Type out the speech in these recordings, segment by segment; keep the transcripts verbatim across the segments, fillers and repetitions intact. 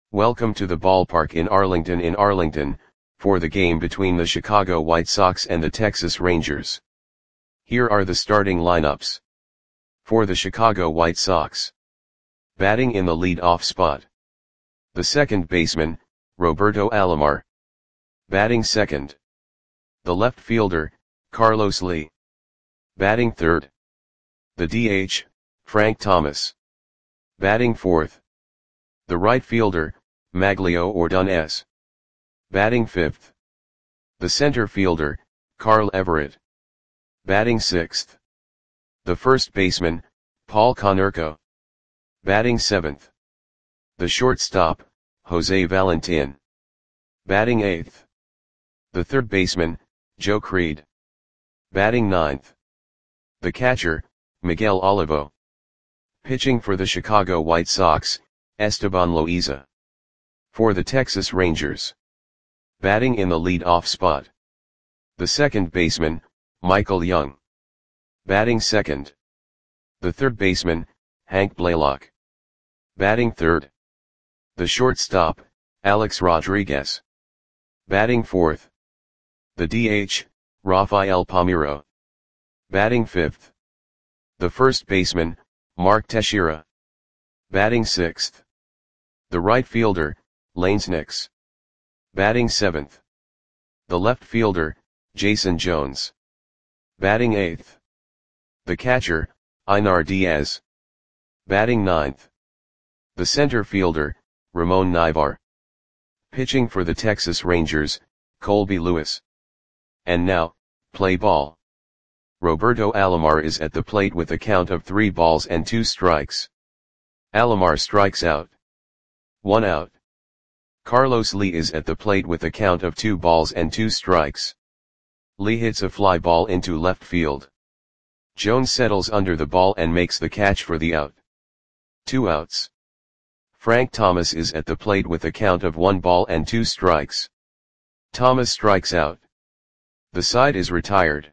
Welcome to the ballpark in Arlington in Arlington, for the game between the Chicago White Sox and the Texas Rangers. Here are the starting lineups. For the Chicago White Sox. Batting in the lead-off spot. The second baseman, Roberto Alomar. Batting second. The left fielder, Carlos Lee. Batting third. The D H, Frank Thomas. Batting fourth. The right fielder, Maglio Ordonez. Batting fifth. The center fielder, Carl Everett. Batting sixth. The first baseman, Paul Konerko. Batting seventh. The shortstop, Jose Valentin. Batting eighth. The third baseman, Joe Creed. Batting ninth. The catcher, Miguel Olivo. Pitching for the Chicago White Sox, Esteban Loaiza. For the Texas Rangers. Batting in the lead-off spot. The second baseman, Michael Young. Batting second. The third baseman, Hank Blaylock. Batting third. The shortstop, Alex Rodriguez. Batting fourth. The D H, Rafael Palmeiro. Batting fifth. The first baseman, Mark Teixeira. Batting sixth. The right fielder, Lanes Nix. Batting seventh. The left fielder, Jason Jones. Batting eighth. The catcher, Einar Diaz. Batting ninth. The center fielder, Ramon Nivar. Pitching for the Texas Rangers, Colby Lewis. And now, play ball. Roberto Alomar is at the plate with a count of three balls and two strikes. Alomar strikes out. One out. Carlos Lee is at the plate with a count of two balls and two strikes. Lee hits a fly ball into left field. Jones settles under the ball and makes the catch for the out. Two outs. Frank Thomas is at the plate with a count of one ball and two strikes. Thomas strikes out. The side is retired.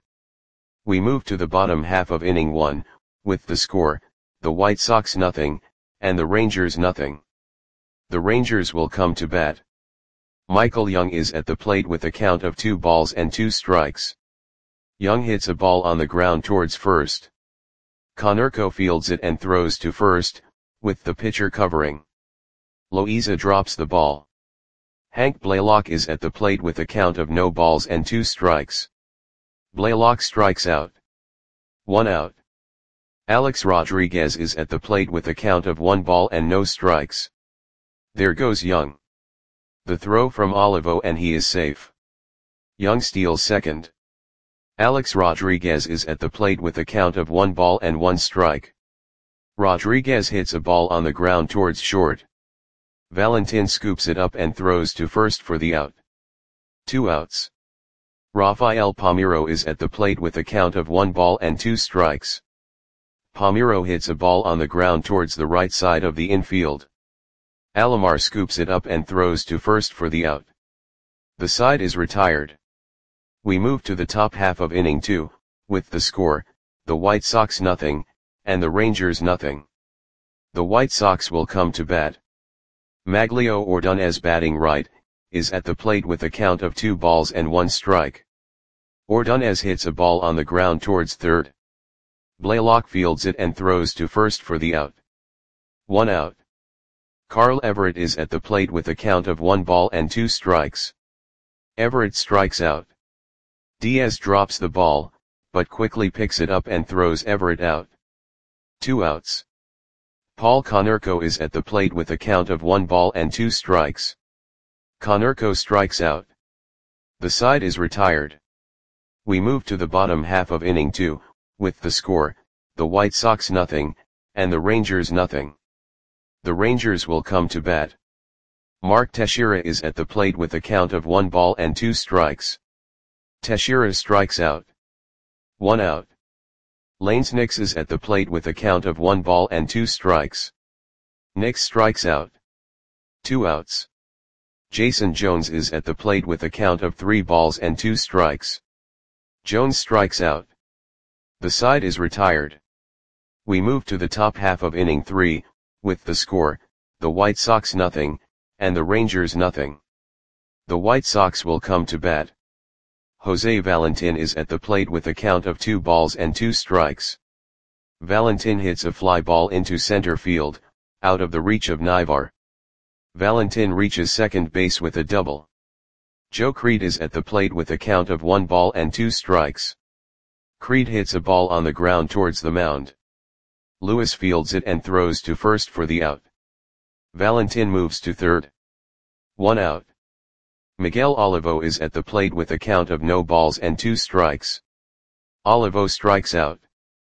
We move to the bottom half of inning one, with the score, the White Sox nothing, and the Rangers nothing. The Rangers will come to bat. Michael Young is at the plate with a count of two balls and two strikes. Young hits a ball on the ground towards first. Konerko fields it and throws to first, with the pitcher covering. Loaiza drops the ball. Hank Blaylock is at the plate with a count of no balls and two strikes. Blaylock strikes out. One out. Alex Rodriguez is at the plate with a count of one ball and no strikes. There goes Young. The throw from Olivo and he is safe. Young steals second. Alex Rodriguez is at the plate with a count of one ball and one strike. Rodriguez hits a ball on the ground towards short. Valentin scoops it up and throws to first for the out. Two outs. Rafael Palmeiro is at the plate with a count of one ball and two strikes. Palmeiro hits a ball on the ground towards the right side of the infield. Alomar scoops it up and throws to first for the out. The side is retired. We move to the top half of inning two, with the score, the White Sox nothing, and the Rangers nothing. The White Sox will come to bat. Maglio Ordonez batting right, is at the plate with a count of two balls and one strike. Ordonez hits a ball on the ground towards third. Blaylock fields it and throws to first for the out. One out. Carl Everett is at the plate with a count of one ball and two strikes. Everett strikes out. Diaz drops the ball, but quickly picks it up and throws Everett out. Two outs. Paul Konerko is at the plate with a count of one ball and two strikes. Konerko strikes out. The side is retired. We move to the bottom half of inning two, with the score, the White Sox nothing, and the Rangers nothing. The Rangers will come to bat. Mark Teixeira is at the plate with a count of one ball and two strikes. Teixeira strikes out. One out. Lanes Nix is at the plate with a count of one ball and two strikes. Nix strikes out. Two outs. Jason Jones is at the plate with a count of three balls and two strikes. Jones strikes out. The side is retired. We move to the top half of inning three, with the score, the White Sox nothing, and the Rangers nothing. The White Sox will come to bat. Jose Valentin is at the plate with a count of two balls and two strikes. Valentin hits a fly ball into center field, out of the reach of Naivar. Valentin reaches second base with a double. Joe Creed is at the plate with a count of one ball and two strikes. Creed hits a ball on the ground towards the mound. Lewis fields it and throws to first for the out. Valentin moves to third. One out. Miguel Olivo is at the plate with a count of no balls and two strikes. Olivo strikes out.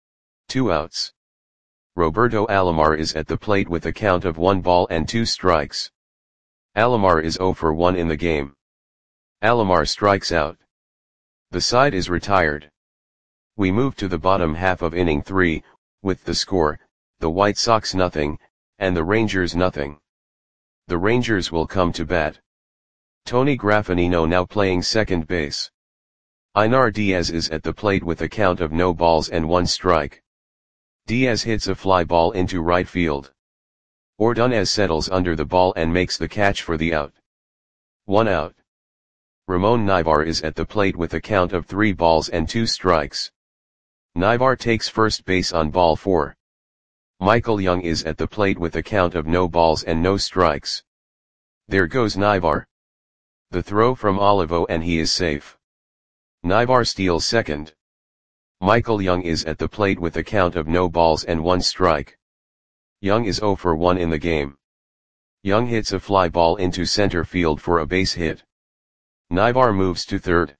Two outs. Roberto Alomar is at the plate with a count of one ball and two strikes. Alomar is zero for one in the game. Alomar strikes out. The side is retired. We move to the bottom half of inning three, with the score, the White Sox nothing, and the Rangers nothing. The Rangers will come to bat. Tony Graffinino now playing second base. Einar Diaz is at the plate with a count of no balls and one strike. Diaz hits a fly ball into right field. Ordonez settles under the ball and makes the catch for the out. One out. Ramon Naivar is at the plate with a count of three balls and two strikes. Naivar takes first base on ball four. Michael Young is at the plate with a count of no balls and no strikes. There goes Naivar. The throw from Olivo and he is safe. Naivar steals second. Michael Young is at the plate with a count of no balls and one strike. Young is zero for one in the game. Young hits a fly ball into center field for a base hit. Naivar moves to third.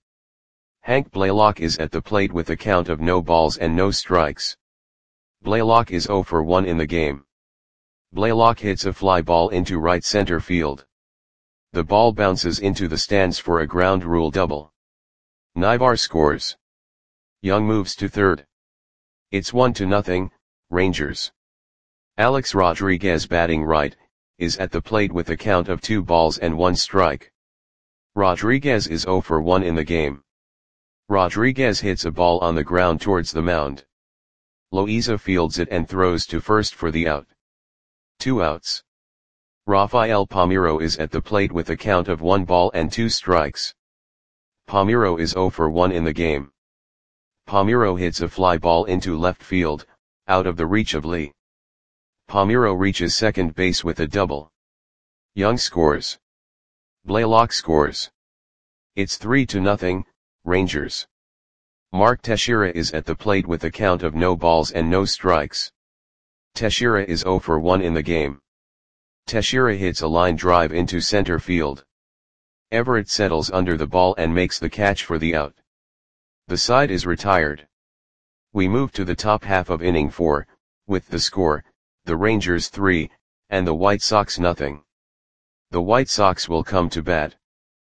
Hank Blaylock is at the plate with a count of no balls and no strikes. Blaylock is zero for one in the game. Blaylock hits a fly ball into right center field. The ball bounces into the stands for a ground rule double. Naivar scores. Young moves to third. It's one to nothing, Rangers. Alex Rodriguez batting right, is at the plate with a count of two balls and one strike. Rodriguez is zero for one in the game. Rodriguez hits a ball on the ground towards the mound. Loaiza fields it and throws to first for the out. Two outs. Rafael Palmeiro is at the plate with a count of one ball and two strikes. Palmeiro is zero for one in the game. Palmeiro hits a fly ball into left field, out of the reach of Lee. Palmeiro reaches second base with a double. Young scores. Blaylock scores. It's three to nothing, Rangers. Mark Teixeira is at the plate with a count of no balls and no strikes. Teixeira is zero for one in the game. Teixeira hits a line drive into center field. Everett settles under the ball and makes the catch for the out. The side is retired. We move to the top half of inning four, with the score, the Rangers three, and the White Sox nothing. The White Sox will come to bat.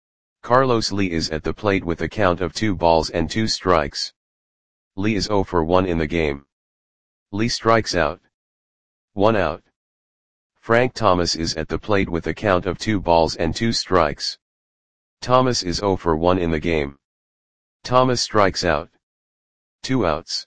Carlos Lee is at the plate with a count of two balls and two strikes. Lee is zero for one in the game. Lee strikes out. One out. Frank Thomas is at the plate with a count of two balls and two strikes. Thomas is zero for one in the game. Thomas strikes out. Two outs.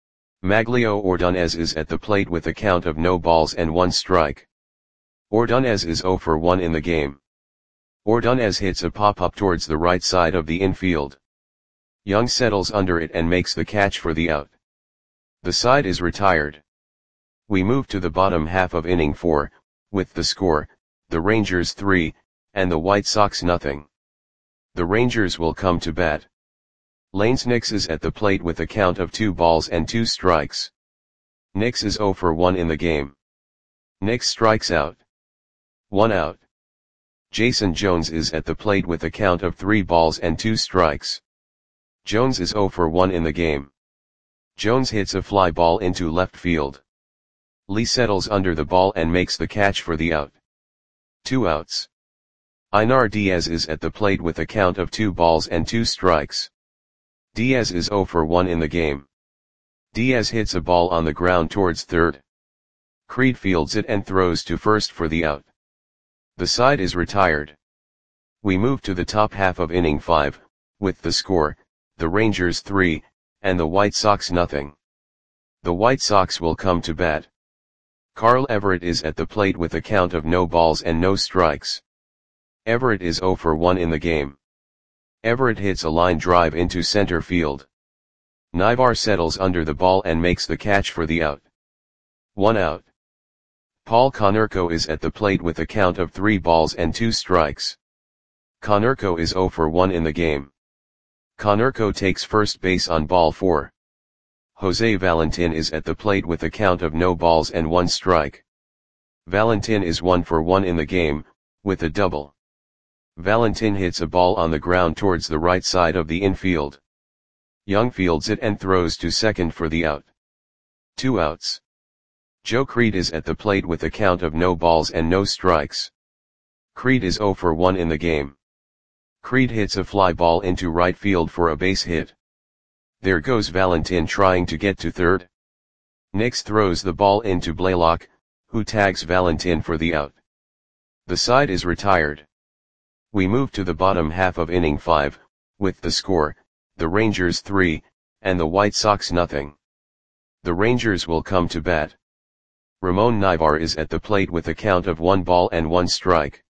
Maglio Ordonez is at the plate with a count of no balls and one strike. Ordonez is zero for one in the game. Ordonez hits a pop-up towards the right side of the infield. Young settles under it and makes the catch for the out. The side is retired. We move to the bottom half of inning four, with the score, the Rangers three, and the White Sox nothing. The Rangers will come to bat. Lanes Nix is at the plate with a count of two balls and two strikes. Nix is zero for one in the game. Nix strikes out. One out. Jason Jones is at the plate with a count of three balls and two strikes. Jones is zero for one in the game. Jones hits a fly ball into left field. Lee settles under the ball and makes the catch for the out. Two outs. Einar Diaz is at the plate with a count of two balls and two strikes. Diaz is zero for one in the game. Diaz hits a ball on the ground towards third. Creed fields it and throws to first for the out. The side is retired. We move to the top half of inning five, with the score, the Rangers three, and the White Sox nothing. The White Sox will come to bat. Carl Everett is at the plate with a count of no balls and no strikes. Everett is zero for one in the game. Everett hits a line drive into center field. Naivar settles under the ball and makes the catch for the out. One out. Paul Konerko is at the plate with a count of three balls and two strikes. Konerko is zero for one in the game. Konerko takes first base on ball four. Jose Valentin is at the plate with a count of no balls and one strike. Valentin is one for one in the game, with a double. Valentin hits a ball on the ground towards the right side of the infield. Young fields it and throws to second for the out. Two outs. Joe Creed is at the plate with a count of no balls and no strikes. Creed is zero for one in the game. Creed hits a fly ball into right field for a base hit. There goes Valentin trying to get to third. Nix throws the ball into Blaylock, who tags Valentin for the out. The side is retired. We move to the bottom half of inning five, with the score, the Rangers three, and the White Sox nothing. The Rangers will come to bat. Ramon Naivar is at the plate with a count of one ball and one strike.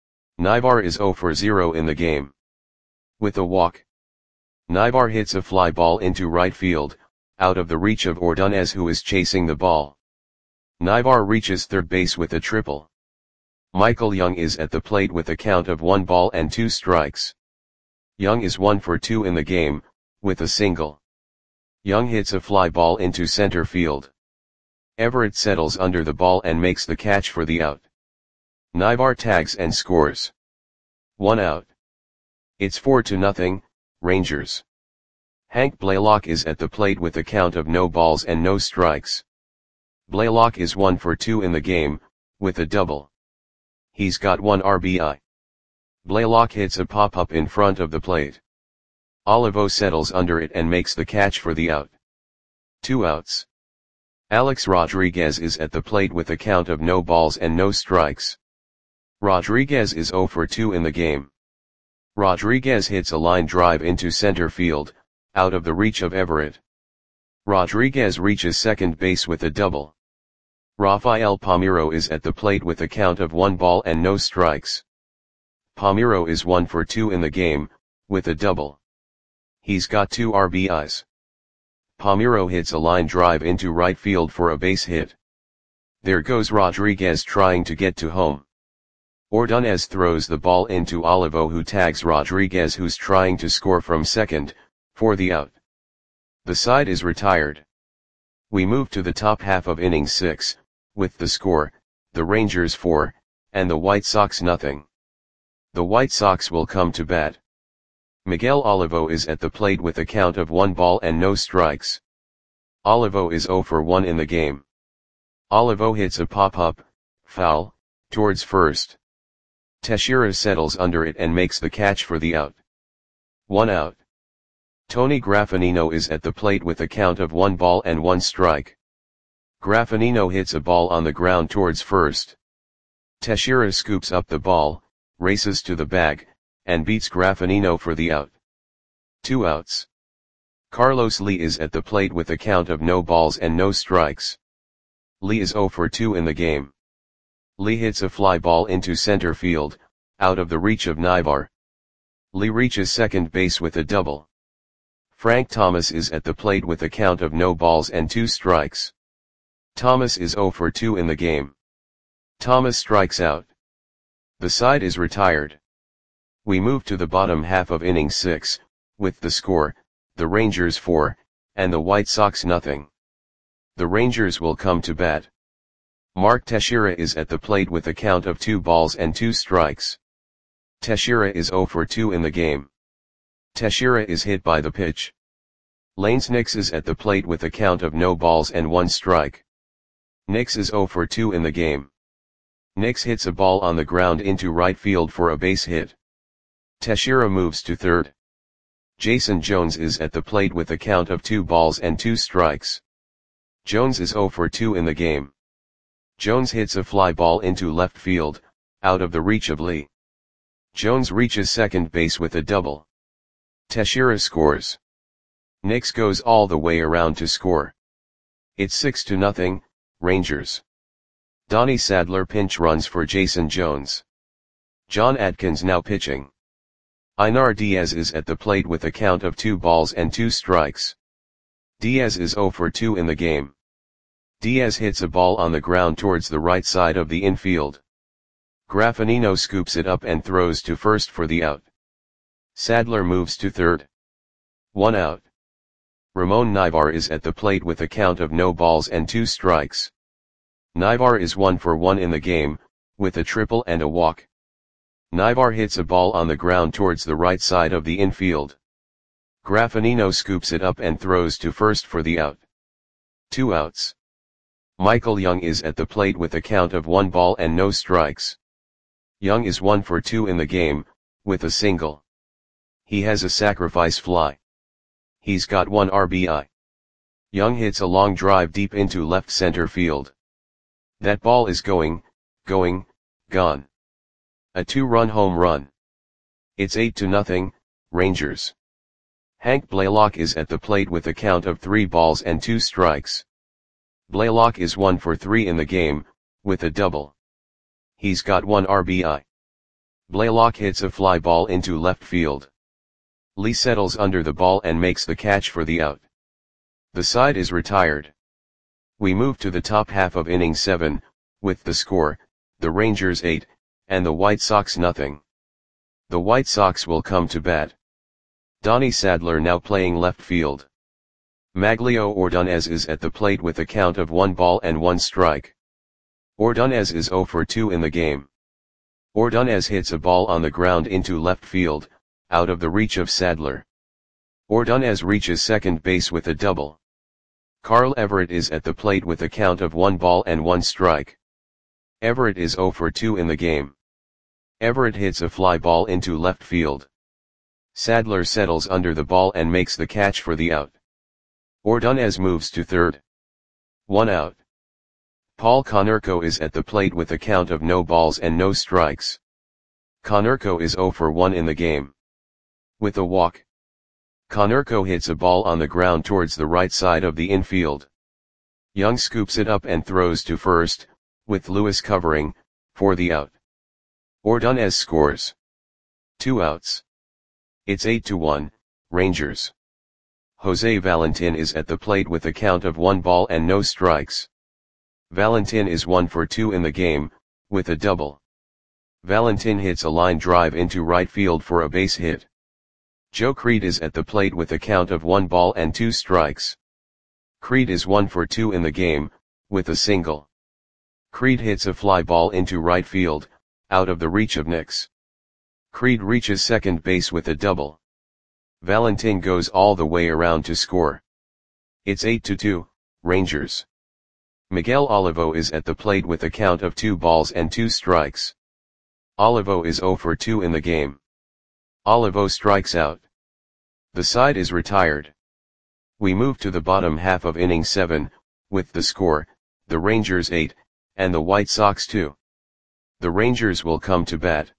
Naivar is zero for zero in the game. With a walk. Naivar hits a fly ball into right field, out of the reach of Ordonez, who is chasing the ball. Naivar reaches third base with a triple. Michael Young is at the plate with a count of one ball and two strikes. Young is one for two in the game, with a single. Young hits a fly ball into center field. Everett settles under the ball and makes the catch for the out. Naivar tags and scores. One out. It's four to nothing, Rangers. Hank Blaylock is at the plate with a count of no balls and no strikes. Blaylock is one for two in the game, with a double. He's got one R B I. Blaylock hits a pop-up in front of the plate. Olivo settles under it and makes the catch for the out. Two outs. Alex Rodriguez is at the plate with a count of no balls and no strikes. Rodriguez is zero for two in the game. Rodriguez hits a line drive into center field, out of the reach of Everett. Rodriguez reaches second base with a double. Rafael Palmeiro is at the plate with a count of one ball and no strikes. Palmeiro is one for two in the game, with a double. He's got two R B Is. Palmeiro hits a line drive into right field for a base hit. There goes Rodriguez trying to get to home. Ordonez throws the ball into Olivo, who tags Rodriguez, who's trying to score from second, for the out. The side is retired. We move to the top half of inning six, with the score, the Rangers four, and the White Sox nothing. The White Sox will come to bat. Miguel Olivo is at the plate with a count of one ball and no strikes. Olivo is zero for one in the game. Olivo hits a pop-up, foul, towards first. Teixeira settles under it and makes the catch for the out. One out. Tony Graffinino is at the plate with a count of one ball and one strike. Graffinino hits a ball on the ground towards first. Teixeira scoops up the ball, races to the bag, and beats Graffinino for the out. Two outs. Carlos Lee is at the plate with a count of no balls and no strikes. Lee is zero for two in the game. Lee hits a fly ball into center field, out of the reach of Naivar. Lee reaches second base with a double. Frank Thomas is at the plate with a count of no balls and two strikes. Thomas is zero for two in the game. Thomas strikes out. The side is retired. We move to the bottom half of inning six, with the score, the Rangers four, and the White Sox nothing. The Rangers will come to bat. Mark Teixeira is at the plate with a count of two balls and two strikes. Teixeira is zero for two in the game. Teixeira is hit by the pitch. Lanes Nix is at the plate with a count of no balls and one strike. Nix is zero for two in the game. Nix hits a ball on the ground into right field for a base hit. Teixeira moves to third. Jason Jones is at the plate with a count of two balls and two strikes. Jones is zero for two in the game. Jones hits a fly ball into left field, out of the reach of Lee. Jones reaches second base with a double. Teixeira scores. Nix goes all the way around to score. It's six to nothing, Rangers. Donnie Sadler pinch runs for Jason Jones. John Adkins now pitching. Einar Diaz is at the plate with a count of two balls and two strikes. Diaz is zero for two in the game. Diaz hits a ball on the ground towards the right side of the infield. Graffinino scoops it up and throws to first for the out. Sadler moves to third. One out. Ramon Nivar is at the plate with a count of no balls and two strikes. Nivar is one for one in the game, with a triple and a walk. Nivar hits a ball on the ground towards the right side of the infield. Graffinino scoops it up and throws to first for the out. Two outs. Michael Young is at the plate with a count of one ball and no strikes. Young is one for two in the game, with a single. He has a sacrifice fly. He's got one R B I. Young hits a long drive deep into left center field. That ball is going, going, gone. A two-run home run. It's eight to nothing, Rangers. Hank Blaylock is at the plate with a count of three balls and two strikes. Blaylock is one for three in the game, with a double. He's got one R B I. Blaylock hits a fly ball into left field. Lee settles under the ball and makes the catch for the out. The side is retired. We move to the top half of inning seven, with the score, the Rangers eight, and the White Sox nothing. The White Sox will come to bat. Donnie Sadler now playing left field. Maglio Ordonez is at the plate with a count of one ball and one strike. Ordonez is zero for two in the game. Ordonez hits a ball on the ground into left field, out of the reach of Sadler. Ordonez reaches second base with a double. Carl Everett is at the plate with a count of one ball and one strike. Everett is zero for two in the game. Everett hits a fly ball into left field. Sadler settles under the ball and makes the catch for the out. Ordonez moves to third. One out. Paul Konerko is at the plate with a count of no balls and no strikes. Konerko is zero for one in the game. With a walk. Konerko hits a ball on the ground towards the right side of the infield. Young scoops it up and throws to first, with Lewis covering, for the out. Ordonez scores. Two outs. It's eight to one, Rangers. Jose Valentin is at the plate with a count of one ball and no strikes. Valentin is one for two in the game, with a double. Valentin hits a line drive into right field for a base hit. Joe Creed is at the plate with a count of one ball and two strikes. Creed is one for two in the game, with a single. Creed hits a fly ball into right field, out of the reach of Nix. Creed reaches second base with a double. Valentin goes all the way around to score. It's eight to two, Rangers. Miguel Olivo is at the plate with a count of two balls and two strikes. Olivo is zero for two in the game. Olivo strikes out. The side is retired. We move to the bottom half of inning seven, with the score, the Rangers eight, and the White Sox two. The Rangers will come to bat.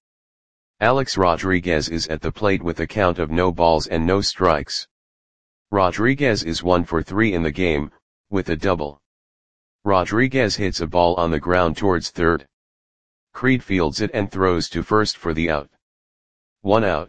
Alex Rodriguez is at the plate with a count of no balls and no strikes. Rodriguez is one for three in the game, with a double. Rodriguez hits a ball on the ground towards third. Creed fields it and throws to first for the out. One out.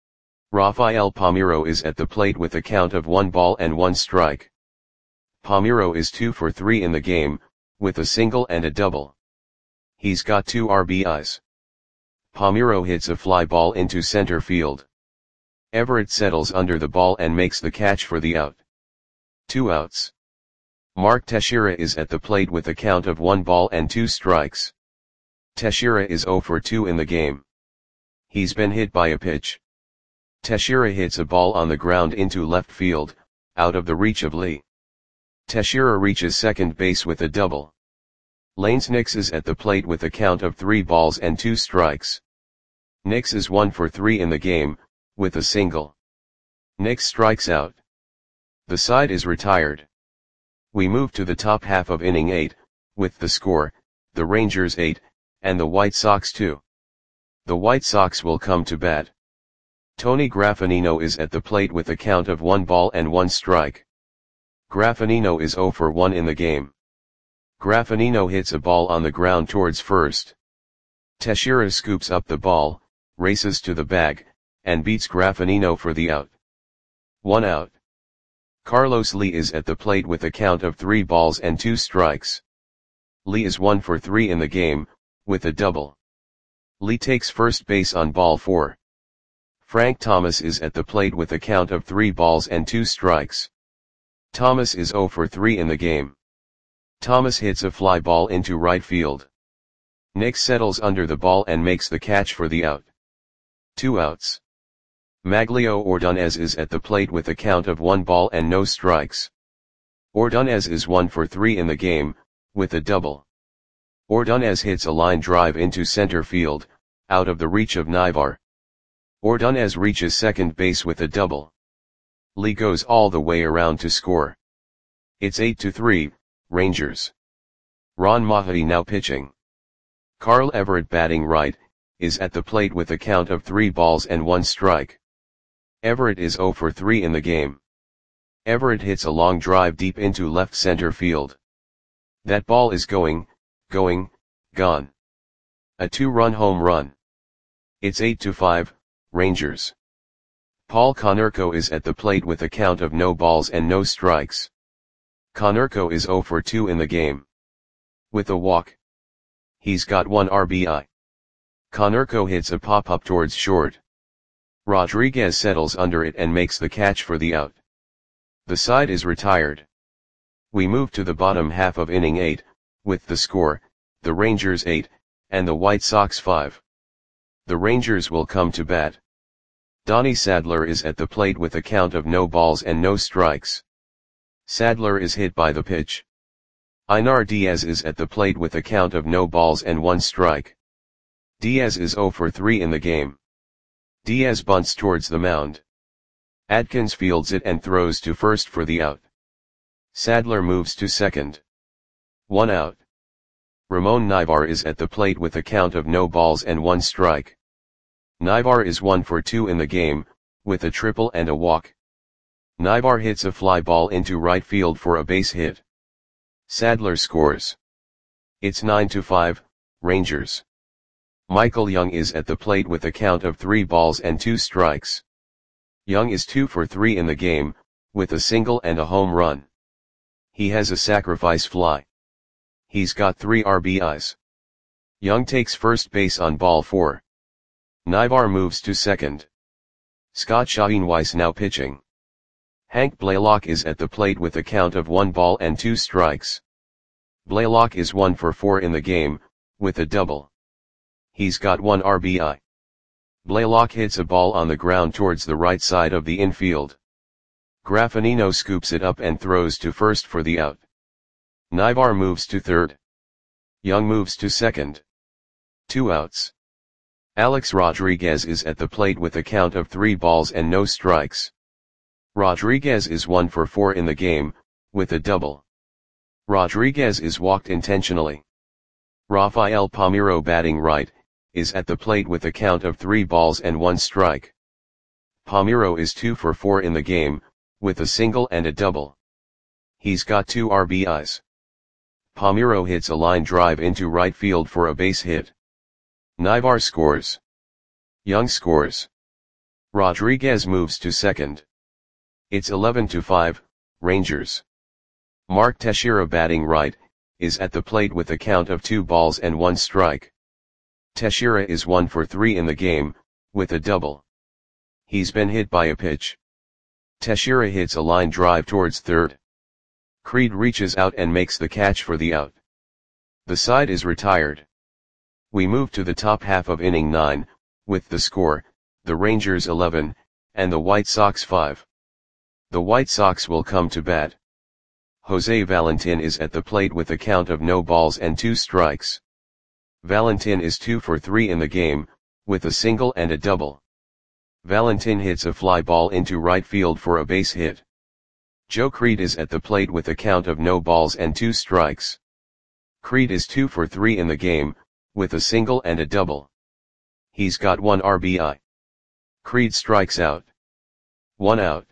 Rafael Palmeiro is at the plate with a count of one ball and one strike. Palmeiro is two for three in the game, with a single and a double. He's got two R B Is. Palmeiro hits a fly ball into center field. Everett settles under the ball and makes the catch for the out. Two outs. Mark Teixeira is at the plate with a count of one ball and two strikes. Teixeira is zero for two in the game. He's been hit by a pitch. Teixeira hits a ball on the ground into left field, out of the reach of Lee. Teixeira reaches second base with a double. Lanes Nix is at the plate with a count of three balls and two strikes. Nix is one for three in the game, with a single. Nix strikes out. The side is retired. We move to the top half of inning eight, with the score, the Rangers eight, and the White Sox two. The White Sox will come to bat. Tony Graffinino is at the plate with a count of one ball and one strike. Graffinino is zero for one in the game. Graffinino hits a ball on the ground towards first. Teixeira scoops up the ball, races to the bag, and beats Graffinino for the out. One out. Carlos Lee is at the plate with a count of three balls and two strikes. Lee is one for three in the game, with a double. Lee takes first base on ball four. Frank Thomas is at the plate with a count of three balls and two strikes. Thomas is zero for three in the game. Thomas hits a fly ball into right field. Nick settles under the ball and makes the catch for the out. Two outs. Maglio Ordonez is at the plate with a count of one ball and no strikes. Ordonez is one for three in the game, with a double. Ordonez hits a line drive into center field, out of the reach of Nivar. Ordonez reaches second base with a double. Lee goes all the way around to score. It's eight to three, Rangers. Ron Mahdi now pitching. Carl Everett batting right, is at the plate with a count of three balls and one strike. Everett is zero for three in the game. Everett hits a long drive deep into left center field. That ball is going, going, gone. A two-run home run. It's eight to five, Rangers. Paul Konerko is at the plate with a count of no balls and no strikes. Konerko is zero for two in the game. With a walk. He's got one R B I. Konerko hits a pop-up towards short. Rodriguez settles under it and makes the catch for the out. The side is retired. We move to the bottom half of inning eight, with the score, the Rangers eight, and the White Sox five. The Rangers will come to bat. Donnie Sadler is at the plate with a count of no balls and no strikes. Sadler is hit by the pitch. Einar Diaz is at the plate with a count of no balls and one strike. Diaz is zero for three in the game. Diaz bunts towards the mound. Adkins fields it and throws to first for the out. Sadler moves to second. One out. Ramon Nivar is at the plate with a count of no balls and one strike. Nivar is one for two in the game, with a triple and a walk. Nivar hits a fly ball into right field for a base hit. Sadler scores. It's nine to five, Rangers. Michael Young is at the plate with a count of three balls and two strikes. Young is two for three in the game, with a single and a home run. He has a sacrifice fly. He's got three R B Is. Young takes first base on ball four. Nivar moves to second. Scott Schoenweiss now pitching. Hank Blaylock is at the plate with a count of one ball and two strikes. Blaylock is one for four in the game, with a double. He's got one R B I. Blaylock hits a ball on the ground towards the right side of the infield. Graffinino scoops it up and throws to first for the out. Nivar moves to third. Young moves to second. Two outs. Alex Rodriguez is at the plate with a count of three balls and no strikes. Rodriguez is one for four in the game, with a double. Rodriguez is walked intentionally. Rafael Palmeiro batting right, is at the plate with a count of three balls and one strike. Palmeiro is two for four in the game, with a single and a double. He's got two R B Is. Palmeiro hits a line drive into right field for a base hit. Nivar scores. Young scores. Rodriguez moves to second. It's eleven to five, Rangers. Mark Teixeira batting right, is at the plate with a count of two balls and one strike. Teixeira is one for three in the game, with a double. He's been hit by a pitch. Teixeira hits a line drive towards third. Creed reaches out and makes the catch for the out. The side is retired. We move to the top half of inning nine, with the score, the Rangers eleven, and the White Sox five. The White Sox will come to bat. Jose Valentin is at the plate with a count of no balls and two strikes. Valentin is two for three in the game, with a single and a double. Valentin hits a fly ball into right field for a base hit. Joe Creed is at the plate with a count of no balls and two strikes. Creed is two for three in the game, with a single and a double. He's got one R B I. Creed strikes out. One out.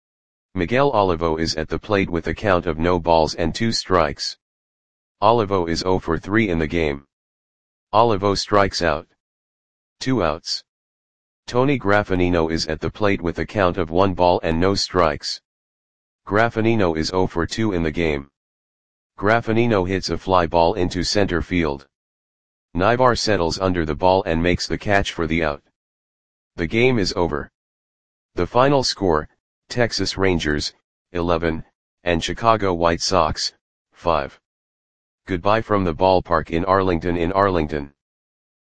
Miguel Olivo is at the plate with a count of no balls and two strikes. Olivo is zero for three in the game. Olivo strikes out. Two outs. Tony Graffagnino is at the plate with a count of one ball and no strikes. Graffagnino is zero for two in the game. Graffagnino hits a fly ball into center field. Naivar settles under the ball and makes the catch for the out. The game is over. The final score, Texas Rangers, eleven, and Chicago White Sox, five. Goodbye from the ballpark in Arlington in Arlington.